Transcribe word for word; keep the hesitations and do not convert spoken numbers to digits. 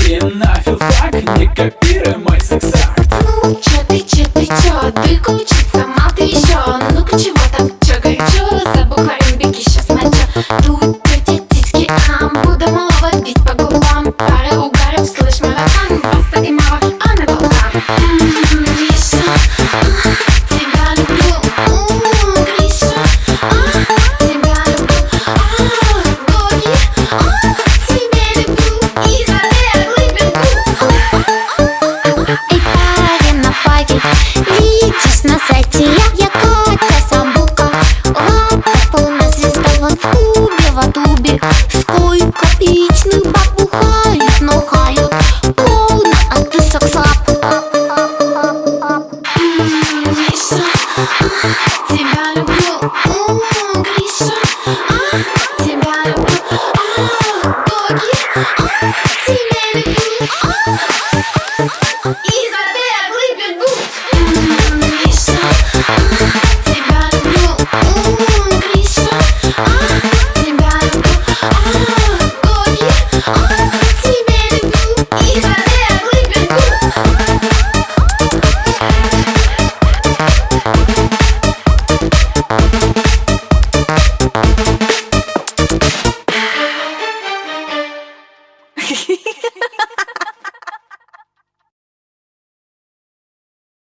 И на филфак не копируй мой секс-акт. Ну чё ты, чё ты, чё? Ты ключица, сама ты ещё. Ну-ка чего там, чё горячо? Забухаем, беги, щас моча. Тут эти титьки, ам, буду малого бить по губам. Пара угаров, слышь, марафон. Баста и мава, а на волкам. Ммм, Гриша, а, тебя люблю. Ммм, Гриша, а, тебя люблю. А, боги, а, тебя люблю. И за беглый бегу. Эй, парень на паге, видишь на сайте я, я Катя Самбука. Лапа полная звезда вот в клубе, в Адубе. Сколько эпичных баб бухают, но хают полно, а ты секс-лап. Гриша, а, тебя люблю. Ммм, Гриша, а, тебя люблю. А, боги, а, тебя люблю. А, и за беглый бегу. Ммм, Гриша, а, тебя люблю. Ммм, Гриша, а, тебя люблю. А, боги, а, тебя люблю. И за беглый бегу. Хе-хе-хе.